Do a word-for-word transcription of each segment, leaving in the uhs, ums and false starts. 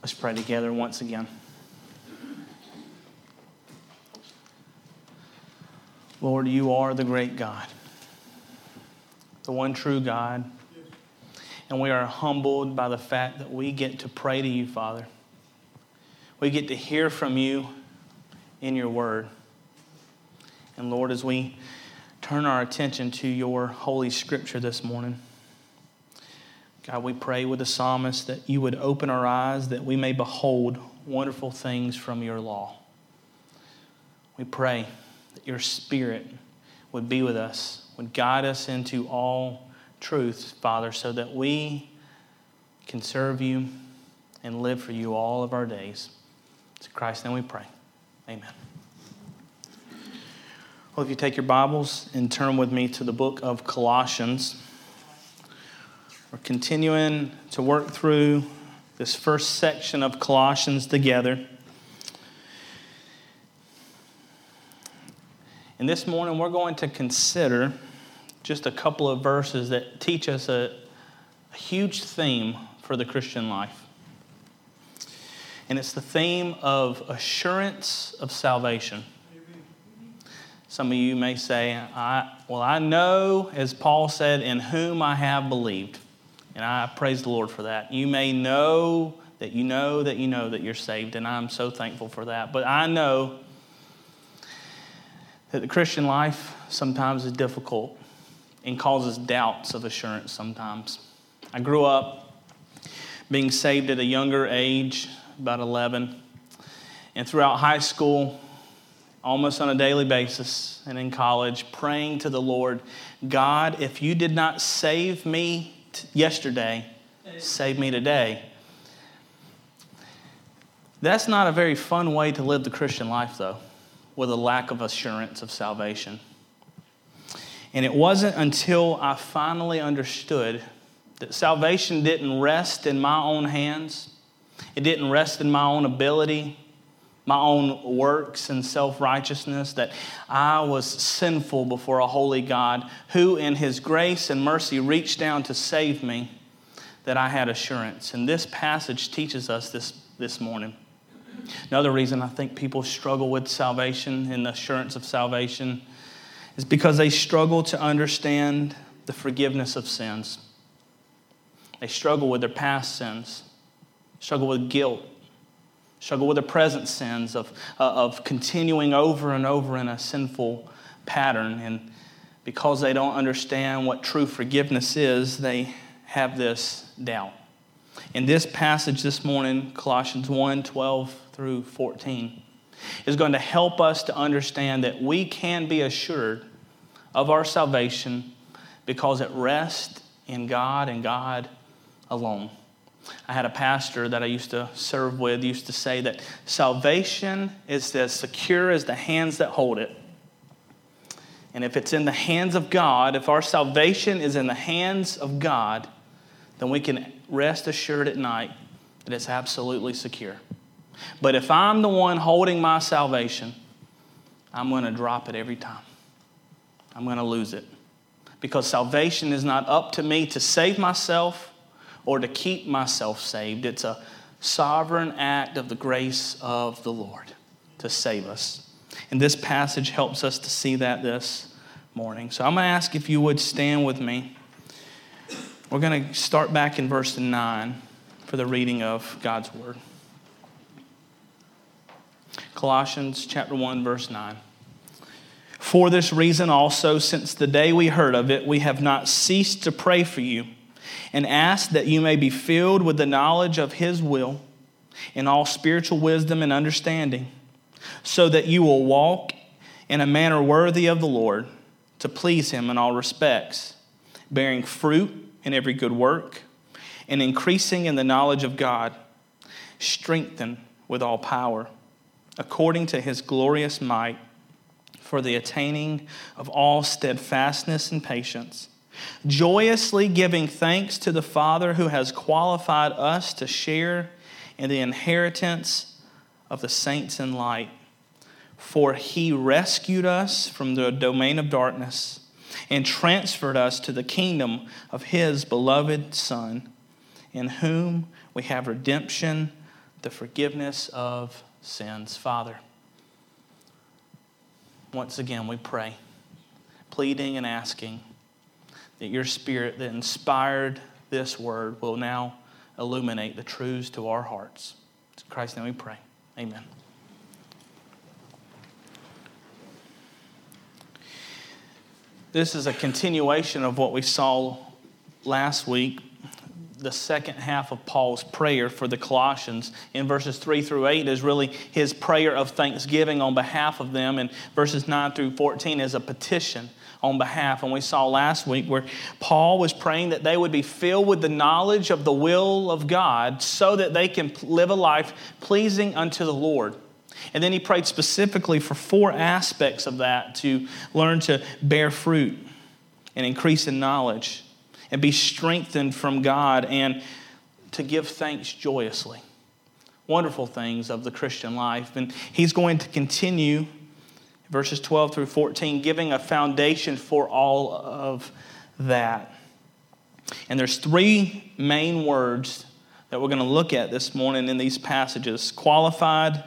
Let's pray together once again. Lord, you are the great God, the one true God. And we are humbled by the fact that we get to pray to you, Father. We get to hear from you in your word. And Lord, as we turn our attention to your holy scripture this morning, God, we pray with the psalmist that you would open our eyes that we may behold wonderful things from your law. We pray that your Spirit would be with us, would guide us into all truth, Father, so that we can serve you and live for you all of our days. It's in Christ's name we pray. Amen. Well, if you take your Bibles and turn with me to the book of Colossians, we're continuing to work through this first section of Colossians together. And this morning we're going to consider just a couple of verses that teach us a, a huge theme for the Christian life. And it's the theme of assurance of salvation. Some of you may say, I, well, I know, as Paul said, in whom I have believed. And I praise the Lord for that. You may know that you know that you know that you're saved, and I'm so thankful for that. But I know that the Christian life sometimes is difficult and causes doubts of assurance sometimes. I grew up being saved at a younger age, about eleven, and throughout high school, almost on a daily basis, and in college, praying to the Lord, God, if you did not save me yesterday, save me today. That's not a very fun way to live the Christian life, though, with a lack of assurance of salvation. And it wasn't until I finally understood that salvation didn't rest in my own hands. It didn't rest in my own ability, my own works and self-righteousness, that I was sinful before a holy God who in his grace and mercy reached down to save me, that I had assurance. And this passage teaches us this this morning. Another reason I think people struggle with salvation and the assurance of salvation is because they struggle to understand the forgiveness of sins. They struggle with their past sins, struggle with guilt, struggle with the present sins of, uh, of continuing over and over in a sinful pattern. And because they don't understand what true forgiveness is, they have this doubt. In this passage this morning, Colossians one, twelve through fourteen, is going to help us to understand that we can be assured of our salvation because it rests in God and God alone. I had a pastor that I used to serve with used to say that salvation is as secure as the hands that hold it. And if it's in the hands of God, if our salvation is in the hands of God, then we can rest assured at night that it's absolutely secure. But if I'm the one holding my salvation, I'm going to drop it every time. I'm going to lose it. Because salvation is not up to me to save myself or to keep myself saved. It's a sovereign act of the grace of the Lord to save us. And this passage helps us to see that this morning. So I'm going to ask if you would stand with me. We're going to start back in verse nine for the reading of God's word. Colossians chapter one, verse nine. For this reason also, since the day we heard of it, we have not ceased to pray for you and ask that you may be filled with the knowledge of his will in all spiritual wisdom and understanding, so that you will walk in a manner worthy of the Lord, to please him in all respects, bearing fruit in every good work and increasing in the knowledge of God, strengthened with all power, according to his glorious might, for the attaining of all steadfastness and patience, joyously giving thanks to the Father who has qualified us to share in the inheritance of the saints in light. For he rescued us from the domain of darkness and transferred us to the kingdom of his beloved Son, in whom we have redemption, the forgiveness of sins. Father, once again we pray, pleading and asking that your Spirit that inspired this word will now illuminate the truths to our hearts. In Christ's name we pray. Amen. This is a continuation of what we saw last week, the second half of Paul's prayer for the Colossians. In verses three through eight is really his prayer of thanksgiving on behalf of them, and verses nine through fourteen is a petition on behalf. And we saw last week where Paul was praying that they would be filled with the knowledge of the will of God so that they can live a life pleasing unto the Lord. And then he prayed specifically for four aspects of that: to learn to bear fruit and increase in knowledge and be strengthened from God and to give thanks joyously. Wonderful things of the Christian life. And he's going to continue, verses twelve through fourteen, giving a foundation for all of that. And there's three main words that we're going to look at this morning in these passages: qualified,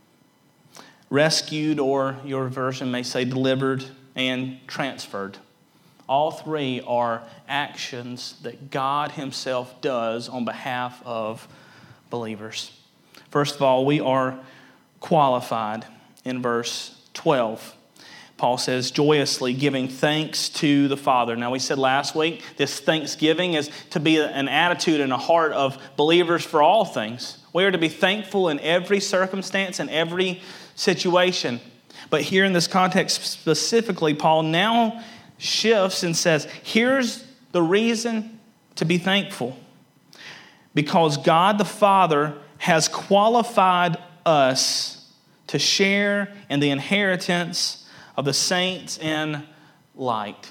rescued, or your version may say delivered, and transferred. All three are actions that God himself does on behalf of believers. First of all, we are qualified in verse twelve. Paul says, joyously giving thanks to the Father. Now, we said last week, this thanksgiving is to be an attitude and a heart of believers for all things. We are to be thankful in every circumstance and every situation. But here in this context specifically, Paul now shifts and says, here's the reason to be thankful. Because God the Father has qualified us to share in the inheritance of the saints in light.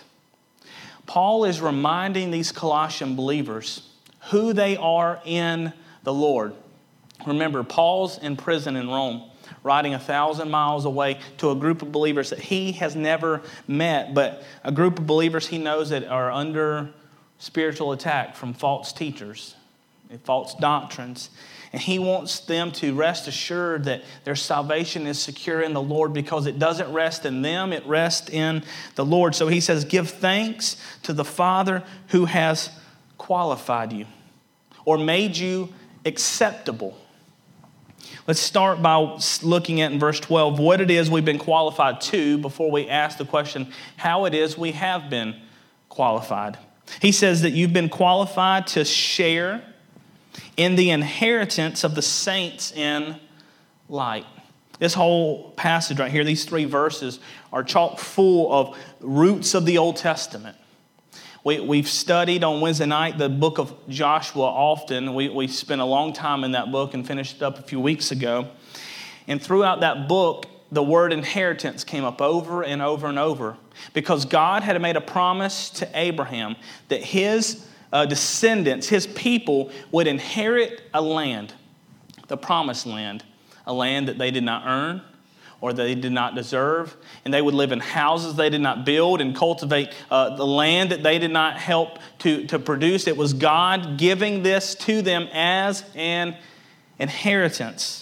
Paul is reminding these Colossian believers who they are in the Lord. Remember, Paul's in prison in Rome, riding a thousand miles away to a group of believers that he has never met, but a group of believers he knows that are under spiritual attack from false teachers and false doctrines. And he wants them to rest assured that their salvation is secure in the Lord, because it doesn't rest in them, it rests in the Lord. So he says, give thanks to the Father who has qualified you or made you acceptable. Let's start by looking at in verse twelve what it is we've been qualified to before we ask the question how it is we have been qualified. He says that you've been qualified to share in the inheritance of the saints in light. This whole passage right here, these three verses, are chock full of roots of the Old Testament. We, we've studied on Wednesday night the book of Joshua often. We, we spent a long time in that book and finished it up a few weeks ago. And throughout that book, the word inheritance came up over and over and over, because God had made a promise to Abraham that his uh, descendants, his people, would inherit a land, the promised land, a land that they did not earn or they did not deserve, and they would live in houses they did not build and cultivate uh, the land that they did not help to, to produce. It was God giving this to them as an inheritance.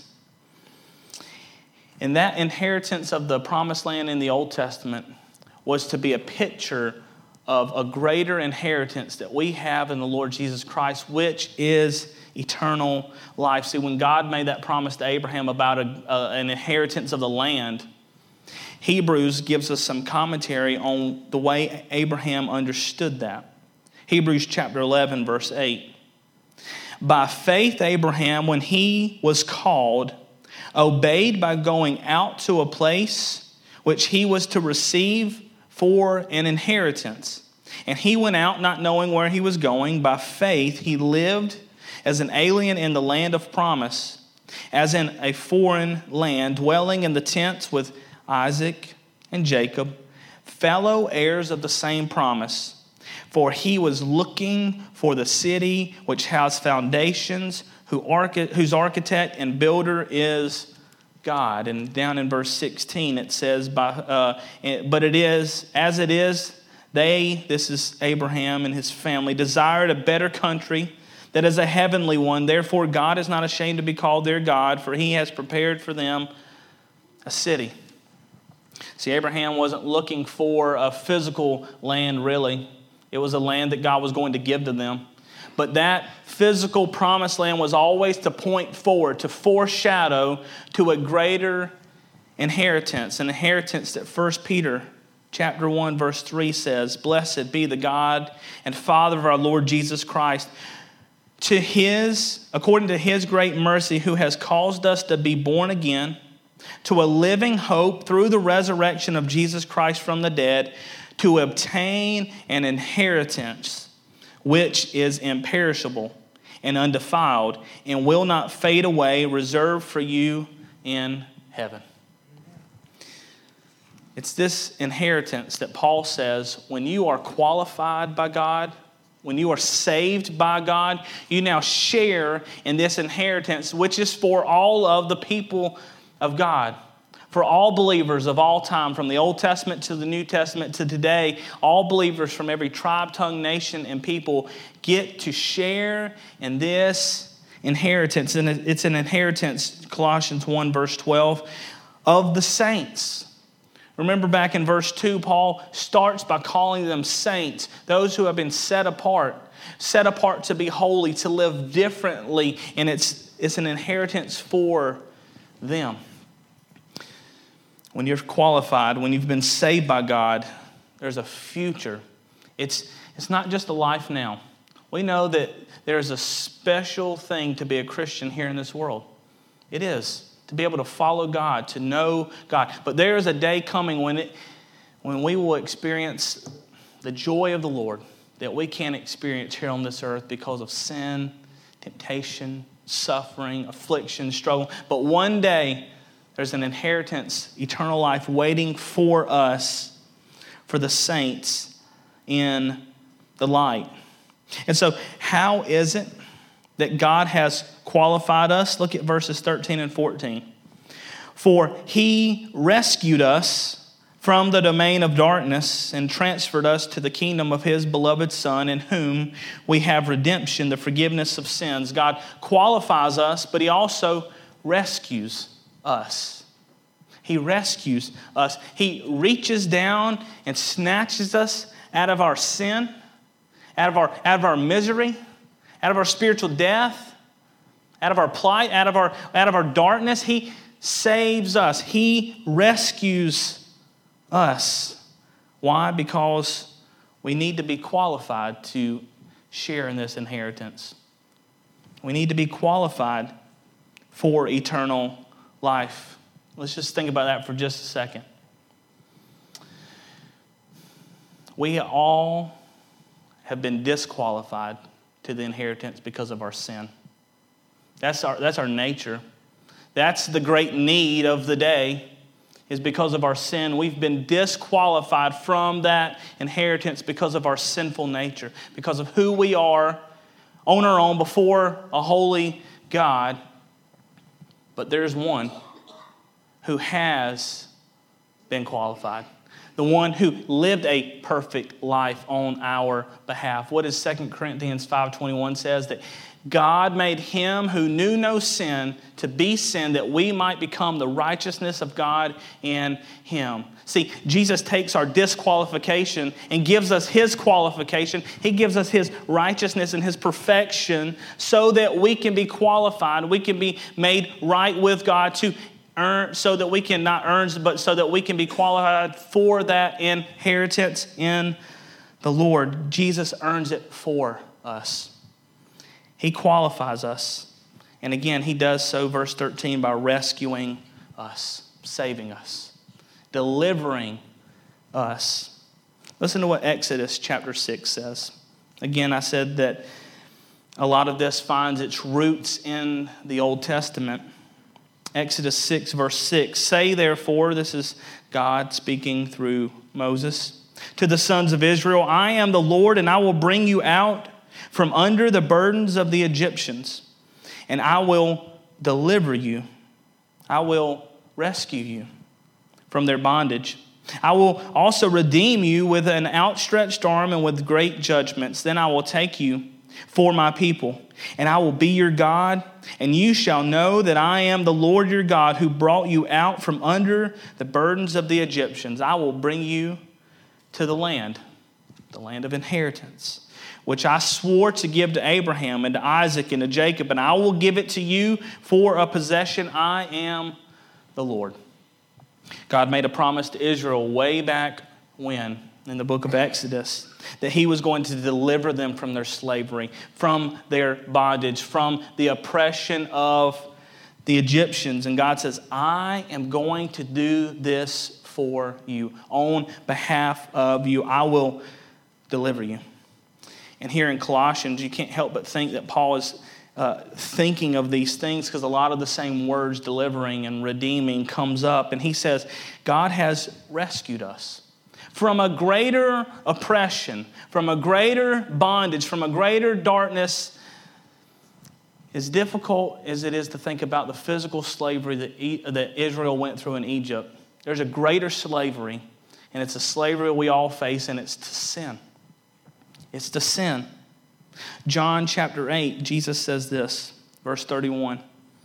And that inheritance of the promised land in the Old Testament was to be a picture of a greater inheritance that we have in the Lord Jesus Christ, which is eternal life. See, when God made that promise to Abraham about a, uh, an inheritance of the land, Hebrews gives us some commentary on the way Abraham understood that. Hebrews chapter eleven, verse eight. By faith, Abraham, when he was called, obeyed by going out to a place which he was to receive for an inheritance. And he went out not knowing where he was going. By faith, he lived as an alien in the land of promise, as in a foreign land, dwelling in the tents with Isaac and Jacob, fellow heirs of the same promise. For he was looking for the city which has foundations, whose architect and builder is God. And down in verse sixteen it says, "By uh, but it is, as it is, they," this is Abraham and his family, "desired a better country, that is a heavenly one. Therefore, God is not ashamed to be called their God, for he has prepared for them a city. See, Abraham wasn't looking for a physical land, really. It was a land that God was going to give to them. But that physical promised land was always to point forward, to foreshadow to a greater inheritance, an inheritance that First Peter chapter one, verse three says, "Blessed be the God and Father of our Lord Jesus Christ, to his, according to his great mercy, who has caused us to be born again to a living hope through the resurrection of Jesus Christ from the dead, to obtain an inheritance which is imperishable and undefiled and will not fade away, reserved for you in heaven." It's this inheritance that Paul says, when you are qualified by God, when you are saved by God, you now share in this inheritance, which is for all of the people of God. For all believers of all time, from the Old Testament to the New Testament to today, all believers from every tribe, tongue, nation, and people get to share in this inheritance. And it's an inheritance, Colossians one, verse twelve, of the saints. Remember back in verse two, Paul starts by calling them saints, those who have been set apart, set apart to be holy, to live differently, and it's, it's an inheritance for them. When you're qualified, when you've been saved by God, there's a future. It's, it's not just a life now. We know that there's a special thing to be a Christian here in this world. It is. To be able to follow God, to know God. But there is a day coming when it, when we will experience the joy of the Lord that we can't experience here on this earth because of sin, temptation, suffering, affliction, struggle. But one day, there's an inheritance, eternal life waiting for us, for the saints in the light. And so, how is it that God has qualified us? Look at verses thirteen and fourteen. "For he rescued us from the domain of darkness and transferred us to the kingdom of his beloved Son, in whom we have redemption, the forgiveness of sins." God qualifies us, but he also rescues us. He rescues us. He reaches down and snatches us out of our sin, out of our, out of our misery, out of our spiritual death, out of our plight, out of our, out of our darkness. He saves us. He rescues us. Why? Because we need to be qualified to share in this inheritance. We need to be qualified for eternal life. Let's just think about that for just a second. We all have been disqualified to the inheritance because of our sin. That's our, that's our nature. That's the great need of the day, is because of our sin. We've been disqualified from that inheritance because of our sinful nature, because of who we are on our own before a holy God. But there's one who has been qualified. The one who lived a perfect life on our behalf. What does Second Corinthians five twenty-one says? That God made him who knew no sin to be sin, that we might become the righteousness of God in him. See, Jesus takes our disqualification and gives us his qualification. He gives us his righteousness and his perfection so that we can be qualified. We can be made right with God to earn, so that we can not earn, but so that we can be qualified for that inheritance in the Lord. Jesus earns it for us. He qualifies us. And again, he does so, verse thirteen, by rescuing us, saving us, delivering us. Listen to what Exodus chapter six says. Again, I said that a lot of this finds its roots in the Old Testament. Exodus six, verse six. "Say therefore," this is God speaking through Moses, "to the sons of Israel, I am the Lord, and I will bring you out from under the burdens of the Egyptians, and I will deliver you. I will rescue you from their bondage. I will also redeem you with an outstretched arm and with great judgments. Then I will take you for my people, and I will be your God, and you shall know that I am the Lord your God who brought you out from under the burdens of the Egyptians. I will bring you to the land, the land of inheritance, which I swore to give to Abraham and to Isaac and to Jacob, and I will give it to you for a possession. I am the Lord. God made a promise to Israel way back when, in the book of Exodus, that he was going to deliver them from their slavery, from their bondage, from the oppression of the Egyptians. And God says, I am going to do this for you. On behalf of you, I will deliver you. And here in Colossians, you can't help but think that Paul is uh, thinking of these things because a lot of the same words, delivering and redeeming, comes up. And he says, God has rescued us from a greater oppression, from a greater bondage, from a greater darkness. As difficult as it is to think about the physical slavery that, e- that Israel went through in Egypt, there's a greater slavery, and it's a slavery we all face, and it's to sin. It's to sin. John chapter eight, Jesus says this, verse thirty-one.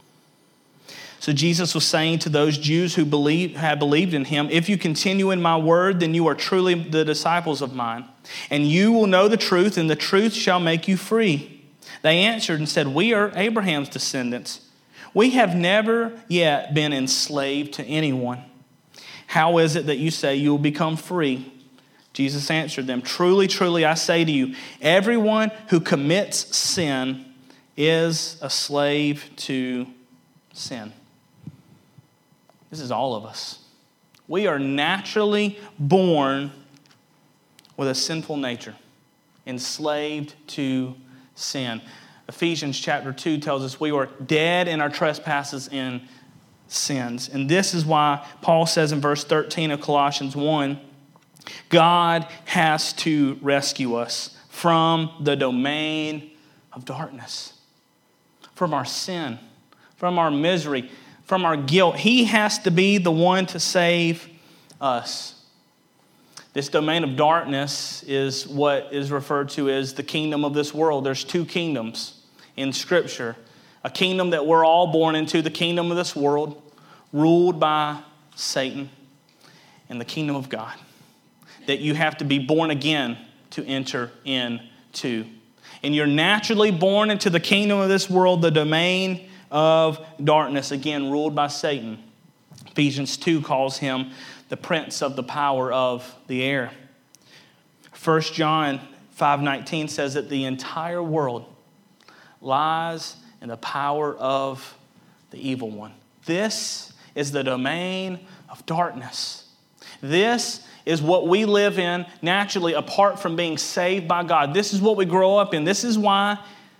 So Jesus was saying to those Jews who believe, had believed in him, if you continue in my word, then you are truly the disciples of mine. And you will know the truth, and the truth shall make you free. They answered and said, we are Abraham's descendants. We have never yet been enslaved to anyone. How is it that you say you will become free? Jesus answered them, truly, truly, I say to you, everyone who commits sin is a slave to sin. This is all of us. We are naturally born with a sinful nature, enslaved to sin. Ephesians chapter two tells us we were dead in our trespasses and sins. And this is why Paul says in verse thirteen of Colossians one, God has to rescue us from the domain of darkness, from our sin, from our misery, from our guilt. He has to be the one to save us. This domain of darkness is what is referred to as the kingdom of this world. There's two kingdoms in Scripture. A kingdom that we're all born into, the kingdom of this world, ruled by Satan, and the kingdom of God, that you have to be born again to enter into. And you're naturally born into the kingdom of this world, the domain of darkness, again, ruled by Satan. Ephesians two calls him the prince of the power of the air. First John five nineteen says that the entire world lies in the power of the evil one. This is the domain of darkness. This is what we live in naturally apart from being saved by God. This is what we grow up in. This is why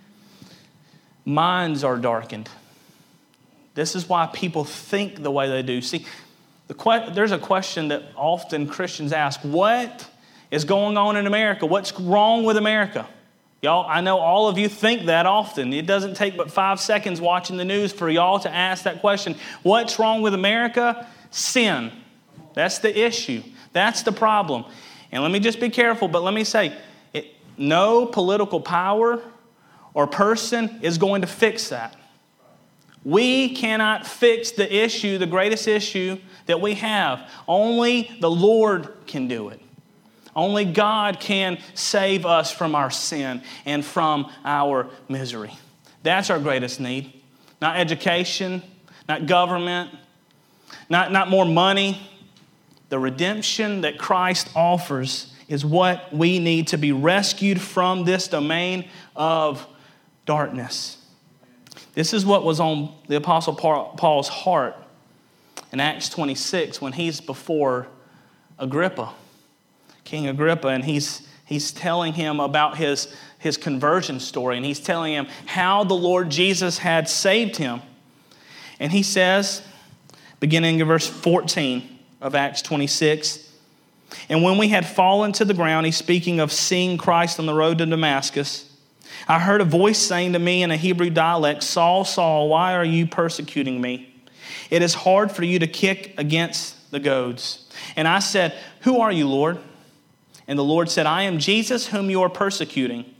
minds are darkened. This is why people think the way they do. See, the que- there's a question that often Christians ask. What is going on in America? What's wrong with America? Y'all, I know all of you think that often. It doesn't take but five seconds watching the news for y'all to ask that question. What's wrong with America? Sin. That's the issue. That's the problem. And let me just be careful, but let me say, it, no political power or person is going to fix that. We cannot fix the issue, the greatest issue that we have. Only the Lord can do it. Only God can save us from our sin and from our misery. That's our greatest need. Not education, not government, not, not more money. The redemption that Christ offers is what we need to be rescued from this domain of darkness. This is what was on the Apostle Paul's heart in Acts twenty-six when he's before Agrippa, King Agrippa, and he's he's telling him about his, his conversion story, and he's telling him how the Lord Jesus had saved him. And he says, beginning in verse fourteen of Acts twenty-six, and when we had fallen to the ground, he's speaking of seeing Christ on the road to Damascus, I heard a voice saying to me in a Hebrew dialect, Saul, Saul, why are you persecuting me? It is hard for you to kick against the goads. And I said, who are you, Lord? And the Lord said, I am Jesus whom you are persecuting.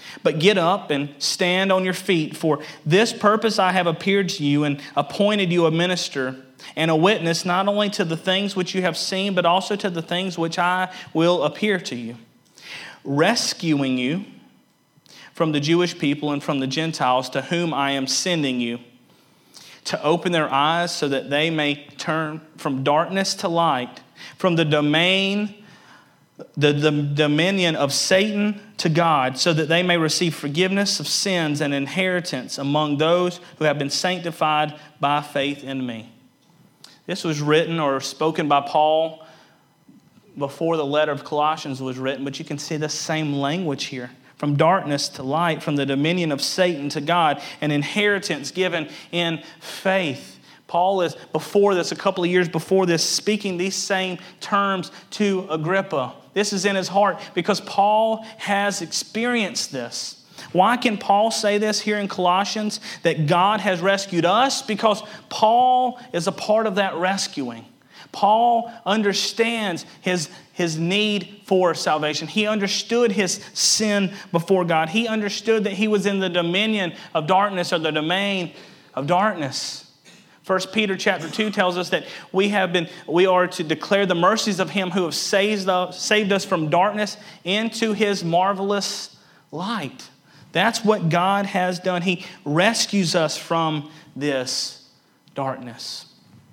But get up and stand on your feet, for this purpose I have appeared to you and appointed you a minister and a witness not only to the things which you have seen, but also to the things which I will appear to you, rescuing you from the Jewish people and from the Gentiles to whom I am sending you, to open their eyes so that they may turn from darkness to light, from the domain The, the dominion of Satan to God, so that they may receive forgiveness of sins and inheritance among those who have been sanctified by faith in me. This was written or spoken by Paul before the letter of Colossians was written, but you can see the same language here. From darkness to light, from the dominion of Satan to God, an inheritance given in faith. Paul is, before this, a couple of years before this, speaking these same terms to Agrippa. This is in his heart because Paul has experienced this. Why can Paul say this here in Colossians? That God has rescued us? Because Paul is a part of that rescuing. Paul understands his, his need for salvation. He understood his sin before God. He understood that he was in the dominion of darkness, or the domain of darkness. First Peter chapter two tells us that we have been, we are to declare the mercies of Him who has saved us, saved us from darkness into His marvelous light. That's what God has done. He rescues us from this darkness.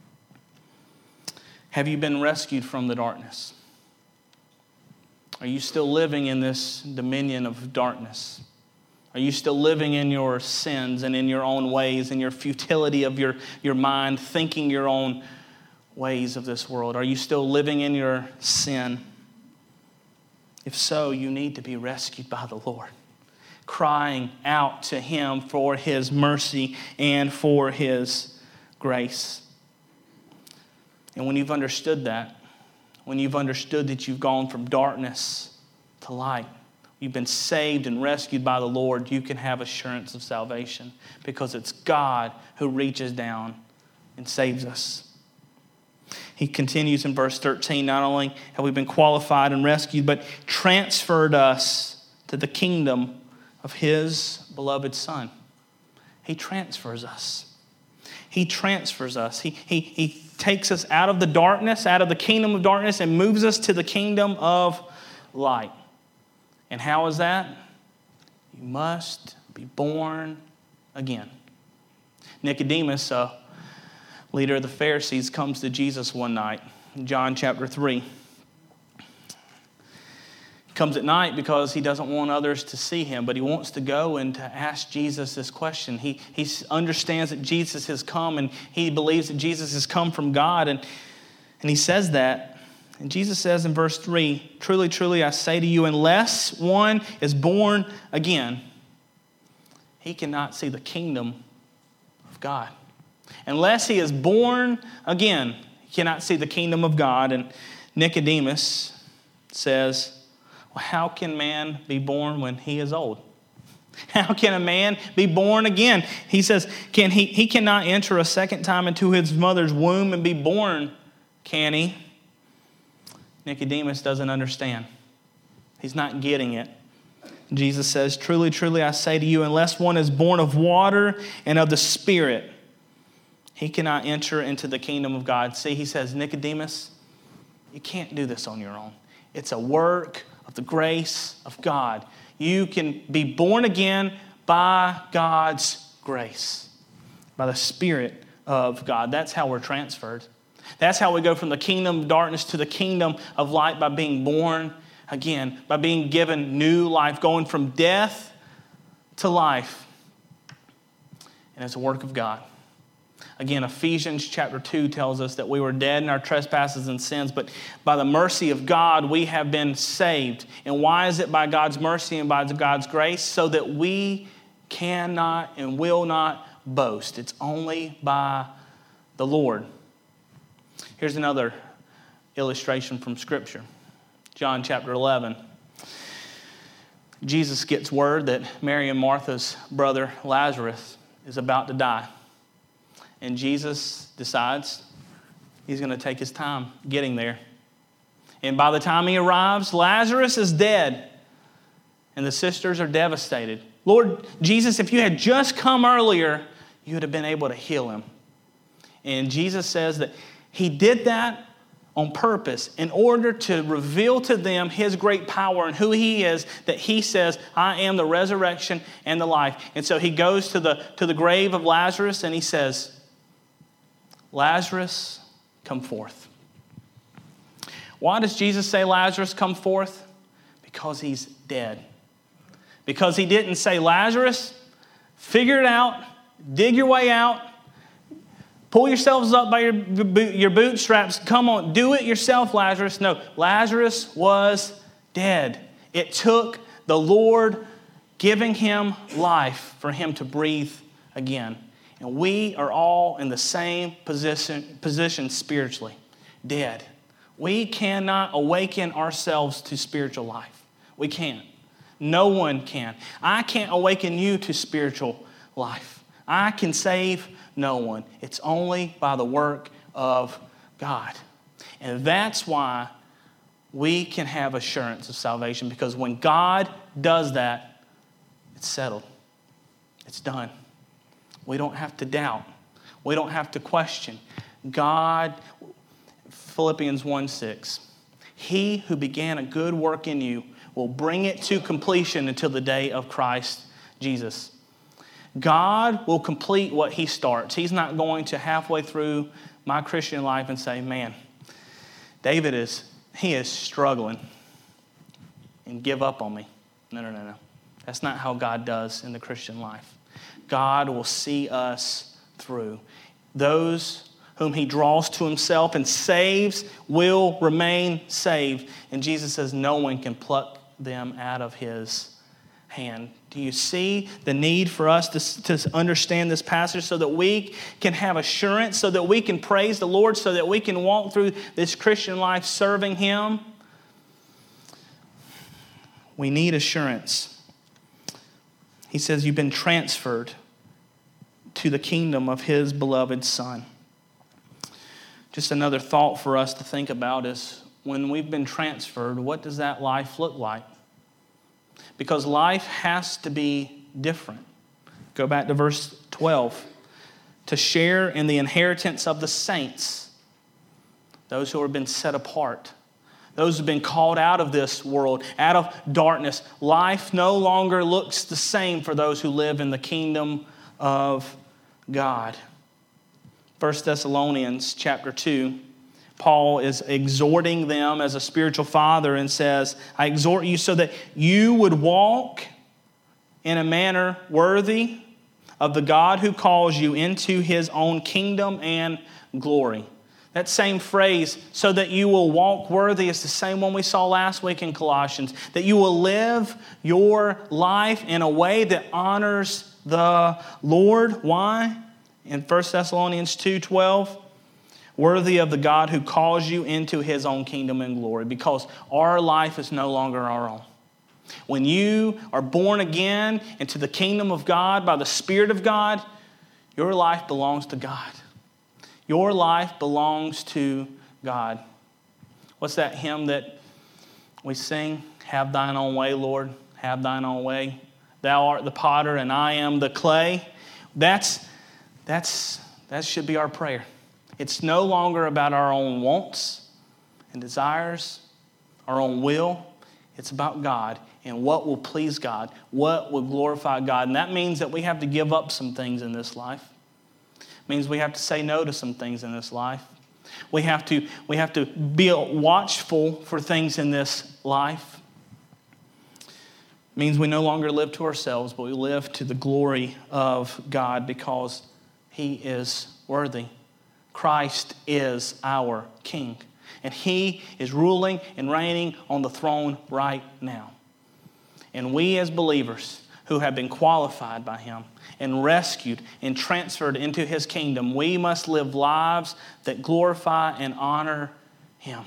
Have you been rescued from the darkness? Are you still living in this dominion of darkness? Are you still living in your sins and in your own ways, in your futility of your, your mind, thinking your own ways of this world? Are you still living in your sin? If so, you need to be rescued by the Lord, crying out to Him for His mercy and for His grace. And when you've understood that, when you've understood that you've gone from darkness to light, you've been saved and rescued by the Lord, you can have assurance of salvation because it's God who reaches down and saves us. He continues in verse thirteen, not only have we been qualified and rescued, but transferred us to the kingdom of His beloved Son. He transfers us. He transfers us. He, he, he takes us out of the darkness, out of the kingdom of darkness, and moves us to the kingdom of light. And how is that? You must be born again. Nicodemus, a leader of the Pharisees, comes to Jesus one night in John chapter three. He comes at night because he doesn't want others to see him, but he wants to go and to ask Jesus this question. He, he understands that Jesus has come, and he believes that Jesus has come from God, and, and he says that. And Jesus says in verse three, truly, truly, I say to you, unless one is born again, he cannot see the kingdom of God. Unless he is born again, he cannot see the kingdom of God. And Nicodemus says, well, how can man be born when he is old? How can a man be born again? He says, can he, he cannot enter a second time into his mother's womb and be born, can he? Nicodemus doesn't understand. He's not getting it. Jesus says, truly, truly, I say to you, unless one is born of water and of the Spirit, he cannot enter into the kingdom of God. See, he says, Nicodemus, you can't do this on your own. It's a work of the grace of God. You can be born again by God's grace, by the Spirit of God. That's how we're transferred. That's how we go from the kingdom of darkness to the kingdom of light, by being born again, by being given new life, going from death to life. And it's a work of God. Again, Ephesians chapter two tells us that we were dead in our trespasses and sins, but by the mercy of God, we have been saved. And why is it by God's mercy and by God's grace? So that we cannot and will not boast. It's only by the Lord. Here's another illustration from Scripture. John chapter eleven. Jesus gets word that Mary and Martha's brother Lazarus is about to die. And Jesus decides he's going to take his time getting there. And by the time he arrives, Lazarus is dead. And the sisters are devastated. Lord Jesus, if you had just come earlier, you would have been able to heal him. And Jesus says that he did that on purpose in order to reveal to them his great power and who he is, that he says, I am the resurrection and the life. And so he goes to the, to the grave of Lazarus and he says, Lazarus, come forth. Why does Jesus say Lazarus, come forth? Because he's dead. Because he didn't say, Lazarus, figure it out, dig your way out, pull yourselves up by your, your bootstraps. Come on, do it yourself, Lazarus. No, Lazarus was dead. It took the Lord giving him life for him to breathe again. And we are all in the same position, position spiritually, dead. We cannot awaken ourselves to spiritual life. We can't. No one can. I can't awaken you to spiritual life. I can save no one. It's only by the work of God. And that's why we can have assurance of salvation, because when God does that, it's settled. It's done. We don't have to doubt. We don't have to question. God, Philippians one six, he who began a good work in you will bring it to completion until the day of Christ Jesus. God will complete what he starts. He's not going to halfway through my Christian life and say, man, David is, he is struggling, and give up on me. No, no, no, no. That's not how God does in the Christian life. God will see us through. Those whom he draws to himself and saves will remain saved. And Jesus says no one can pluck them out of his hand. Do you see the need for us to, to understand this passage so that we can have assurance, so that we can praise the Lord, so that we can walk through this Christian life serving him? We need assurance. He says you've been transferred to the kingdom of his beloved Son. Just another thought for us to think about is, when we've been transferred, what does that life look like? Because life has to be different. Go back to verse twelve. To share in the inheritance of the saints, those who have been set apart, those who have been called out of this world, out of darkness. Life no longer looks the same for those who live in the kingdom of God. First Thessalonians chapter two, Paul is exhorting them as a spiritual father and says, I exhort you so that you would walk in a manner worthy of the God who calls you into his own kingdom and glory. That same phrase, so that you will walk worthy, is the same one we saw last week in Colossians. That you will live your life in a way that honors the Lord. Why? In First Thessalonians two twelve, worthy of the God who calls you into his own kingdom and glory, because our life is no longer our own. When you are born again into the kingdom of God by the Spirit of God, your life belongs to God. Your life belongs to God. What's that hymn that we sing? Have thine own way, Lord, have thine own way. Thou art the potter and I am the clay. That's, that's, that should be our prayer. It's no longer about our own wants and desires, our own will. It's about God and what will please God, what will glorify God. And that means that we have to give up some things in this life. It means we have to say no to some things in this life. We have to, we have to be watchful for things in this life. It means we no longer live to ourselves, but we live to the glory of God because he is worthy. Christ is our King, and he is ruling and reigning on the throne right now. And we as believers who have been qualified by him and rescued and transferred into his kingdom, we must live lives that glorify and honor him.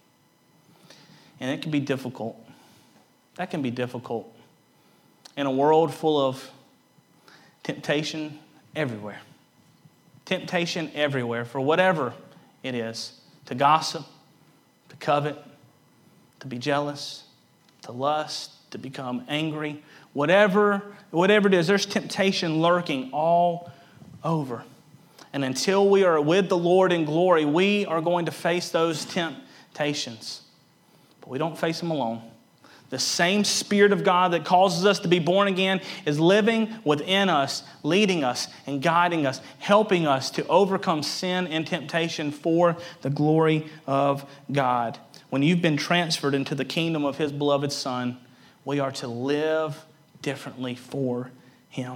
And it can be difficult. That can be difficult in a world full of temptation everywhere. Temptation everywhere for whatever it is. To gossip, to covet, to be jealous, to lust, to become angry. Whatever, whatever it is, there's temptation lurking all over. And until we are with the Lord in glory, we are going to face those temptations. But we don't face them alone. The same Spirit of God that causes us to be born again is living within us, leading us and guiding us, helping us to overcome sin and temptation for the glory of God. When you've been transferred into the kingdom of His beloved Son, we are to live differently for Him.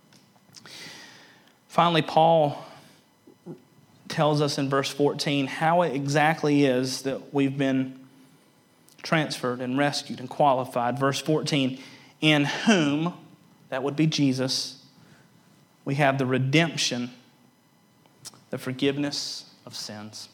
Finally, Paul tells us in verse fourteen how it exactly is that we've been transferred and rescued and qualified. Verse fourteen, in whom, that would be Jesus, we have the redemption, the forgiveness of sins.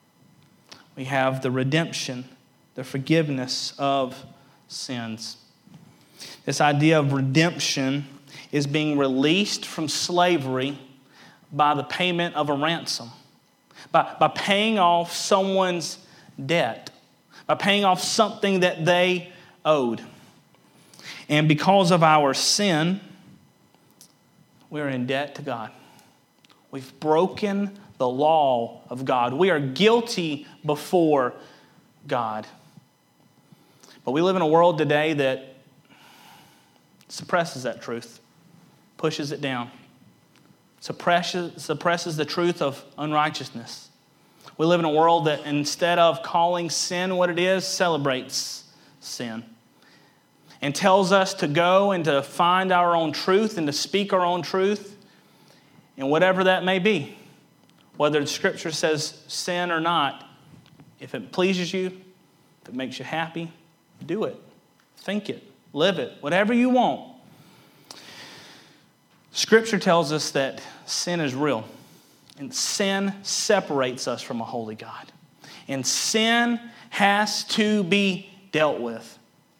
We have the redemption, the forgiveness of sins. This idea of redemption is being released from slavery by the payment of a ransom, by, by paying off someone's debt, by paying off something that they owed. And because of our sin, we're in debt to God. We've broken the law of God. We are guilty before God. But we live in a world today that suppresses that truth, pushes it down, suppresses, suppresses the truth of unrighteousness. We live in a world that instead of calling sin what it is, celebrates sin. And tells us to go and to find our own truth and to speak our own truth, and whatever that may be. Whether the Scripture says sin or not, if it pleases you, if it makes you happy, do it. Think it. Live it. Whatever you want. Scripture tells us that sin is real. And sin separates us from a holy God. And sin has to be dealt with.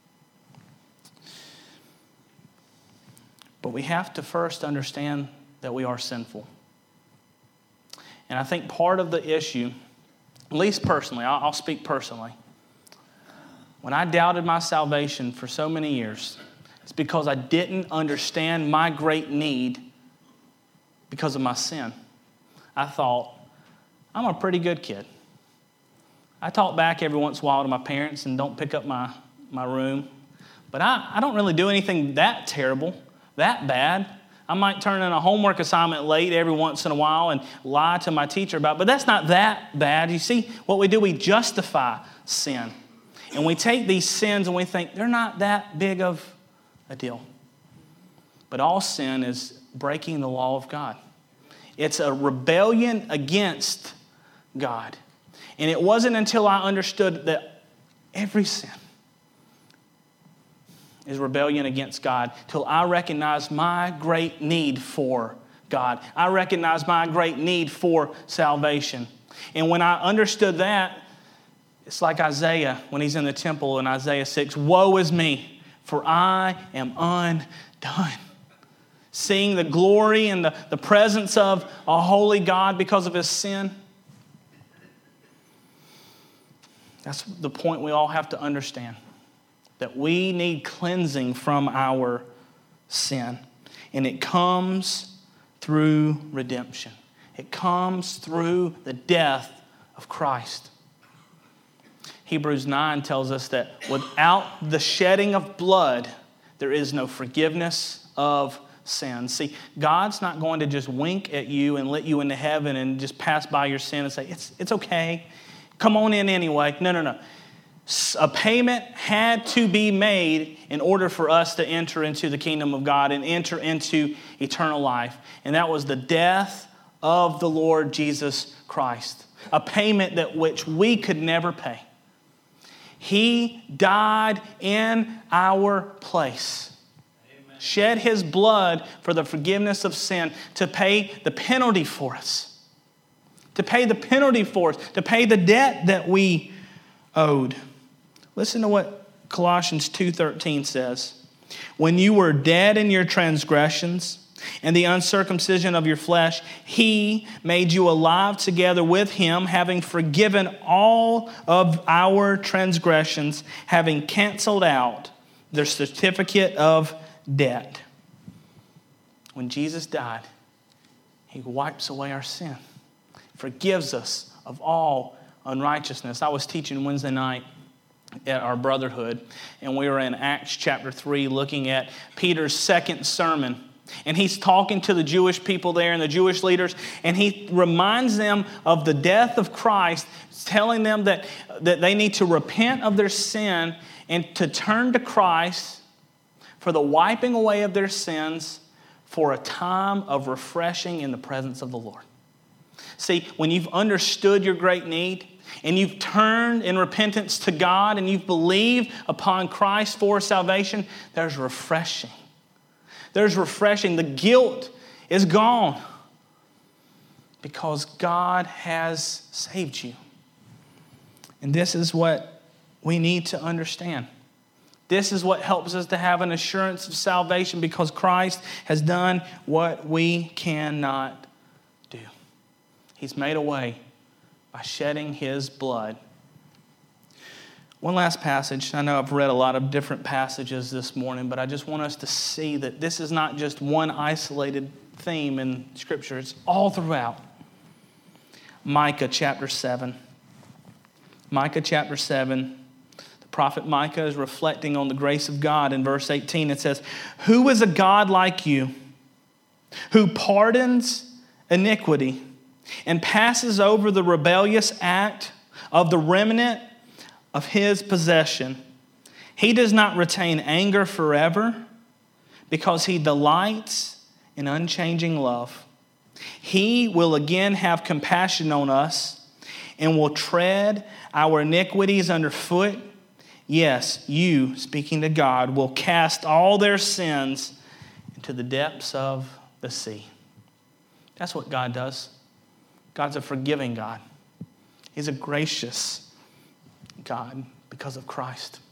But we have to first understand that we are sinful. And I think part of the issue, at least personally, I'll, I'll speak personally. When I doubted my salvation for so many years, it's because I didn't understand my great need because of my sin. I thought, I'm a pretty good kid. I talk back every once in a while to my parents and don't pick up my, my room. But I, I don't really do anything that terrible, that bad. I might turn in a homework assignment late every once in a while and lie to my teacher about it, but that's not that bad. You see, what we do, we justify sin. And we take these sins and we think they're not that big of a deal. But all sin is breaking the law of God. It's a rebellion against God. And it wasn't until I understood that every sin is rebellion against God till I recognized my great need for God. I recognized my great need for salvation. And when I understood that, it's like Isaiah when he's in the temple in Isaiah six, woe is me, for I am undone. Seeing the glory and the, the presence of a holy God because of his sin. That's the point we all have to understand. That we need cleansing from our sin. And it comes through redemption. It comes through the death of Christ. Hebrews nine tells us that without the shedding of blood, there is no forgiveness of sin. See, God's not going to just wink at you and let you into heaven and just pass by your sin and say, it's, it's okay. Come on in anyway. No, no, no. A payment had to be made in order for us to enter into the kingdom of God and enter into eternal life. And that was the death of the Lord Jesus Christ. A payment that which we could never pay. He died in our place. Amen. Shed his blood for the forgiveness of sin to pay the penalty for us. To pay the penalty for us. To pay the debt that we owed. Listen to what Colossians two thirteen says. When you were dead in your transgressions and the uncircumcision of your flesh, he made you alive together with him, having forgiven all of our transgressions, having canceled out their certificate of debt. When Jesus died, he wipes away our sin, forgives us of all unrighteousness. I was teaching Wednesday night at our brotherhood, and we were in Acts chapter three looking at Peter's second sermon. And he's talking to the Jewish people there and the Jewish leaders, and he reminds them of the death of Christ, telling them that, that they need to repent of their sin and to turn to Christ for the wiping away of their sins for a time of refreshing in the presence of the Lord. See, when you've understood your great need and you've turned in repentance to God and you've believed upon Christ for salvation, there's refreshing. There's refreshing. The guilt is gone because God has saved you. And this is what we need to understand. This is what helps us to have an assurance of salvation because Christ has done what we cannot do. He's made a way by shedding His blood. One last passage. I know I've read a lot of different passages this morning, but I just want us to see that this is not just one isolated theme in Scripture. It's all throughout. Micah chapter seven. Micah chapter seven. The prophet Micah is reflecting on the grace of God. In verse eighteen, it says, "Who is a God like you, who pardons iniquity and passes over the rebellious act of the remnant of His possession? He does not retain anger forever because He delights in unchanging love. He will again have compassion on us and will tread our iniquities underfoot. Yes, you," speaking to God, "will cast all their sins into the depths of the sea." That's what God does. God's a forgiving God. He's a gracious God because of Christ.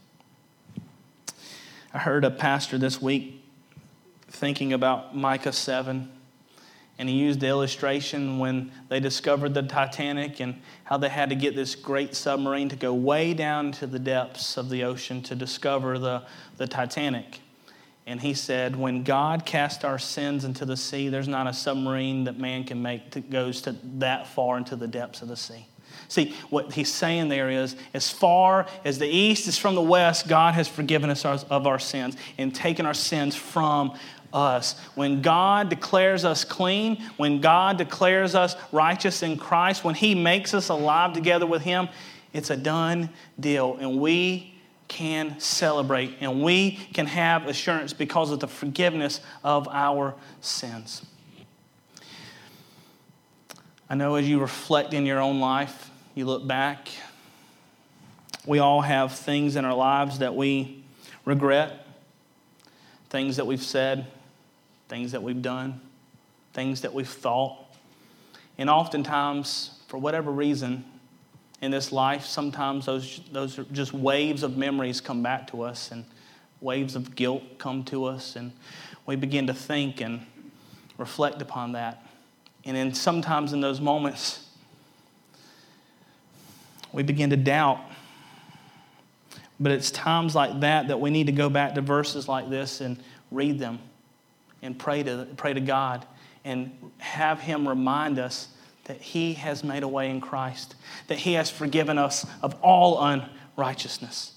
I heard a pastor this week thinking about Micah seven, and he used the illustration when they discovered the Titanic and how they had to get this great submarine to go way down to the depths of the ocean to discover the, the Titanic. And he said, when God cast our sins into the sea, there's not a submarine that man can make that goes to that far into the depths of the sea. See, what he's saying there is, as far as the east is from the west, God has forgiven us of our sins and taken our sins from us. When God declares us clean, when God declares us righteous in Christ, when He makes us alive together with Him, it's a done deal. And we can celebrate and we can have assurance because of the forgiveness of our sins. I know as you reflect in your own life, you look back, we all have things in our lives that we regret, things that we've said, things that we've done, things that we've thought. And oftentimes, for whatever reason in this life, sometimes those, those are just waves of memories come back to us and waves of guilt come to us, and we begin to think and reflect upon that. And then sometimes in those moments, we begin to doubt. But it's times like that that we need to go back to verses like this and read them and pray to, pray to God and have Him remind us that He has made a way in Christ, that He has forgiven us of all unrighteousness.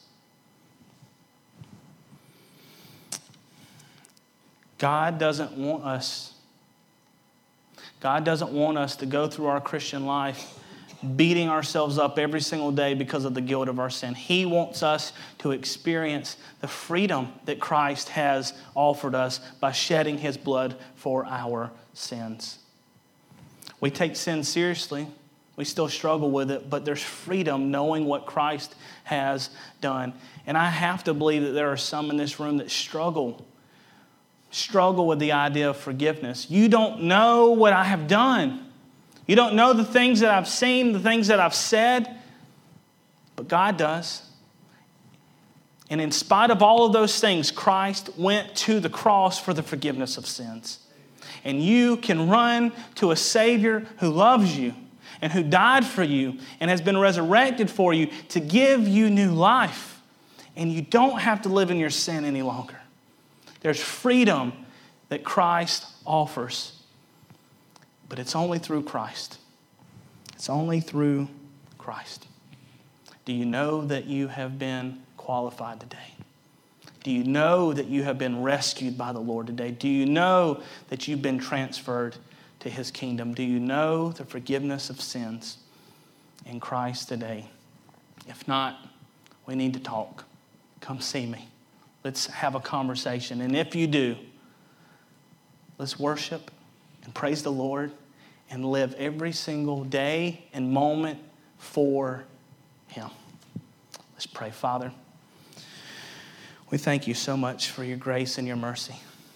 God doesn't want us, God doesn't want us to go through our Christian life beating ourselves up every single day because of the guilt of our sin. He wants us to experience the freedom that Christ has offered us by shedding His blood for our sins. We take sin seriously. We still struggle with it, but there's freedom knowing what Christ has done. And I have to believe that there are some in this room that struggle, struggle with the idea of forgiveness. You don't know what I have done. You don't know the things that I've seen, the things that I've said, but God does. And in spite of all of those things, Christ went to the cross for the forgiveness of sins. And you can run to a Savior who loves you and who died for you and has been resurrected for you to give you new life And you don't have to live in your sin any longer. There's freedom that Christ offers. But it's only through Christ. It's only through Christ. Do you know that you have been qualified today? Do you know that you have been rescued by the Lord today? Do you know that you've been transferred to His kingdom? Do you know the forgiveness of sins in Christ today? If not, we need to talk. Come see me. Let's have a conversation. And if you do, let's worship and praise the Lord and live every single day and moment for Him. Let's pray. Father, we thank you so much for your grace and your mercy.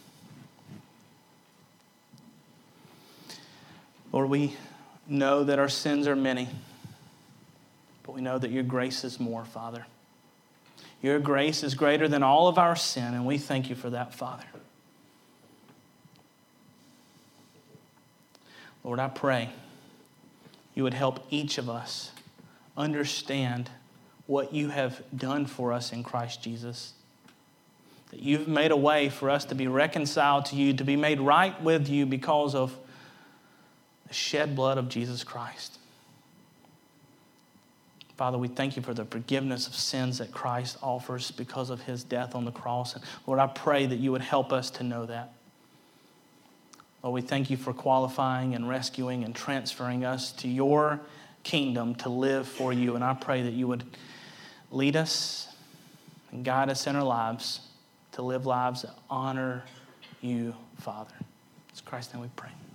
Lord, we know that our sins are many, but we know that your grace is more, Father. Your grace is greater than all of our sin, and we thank you for that, Father. Lord, I pray you would help each of us understand what you have done for us in Christ Jesus. That you've made a way for us to be reconciled to you, to be made right with you because of the shed blood of Jesus Christ. Father, we thank you for the forgiveness of sins that Christ offers because of his death on the cross. And Lord, I pray that you would help us to know that. Lord, we thank you for qualifying and rescuing and transferring us to your kingdom to live for you. And I pray that you would lead us and guide us in our lives to live lives that honor you, Father. It's Christ's name we pray.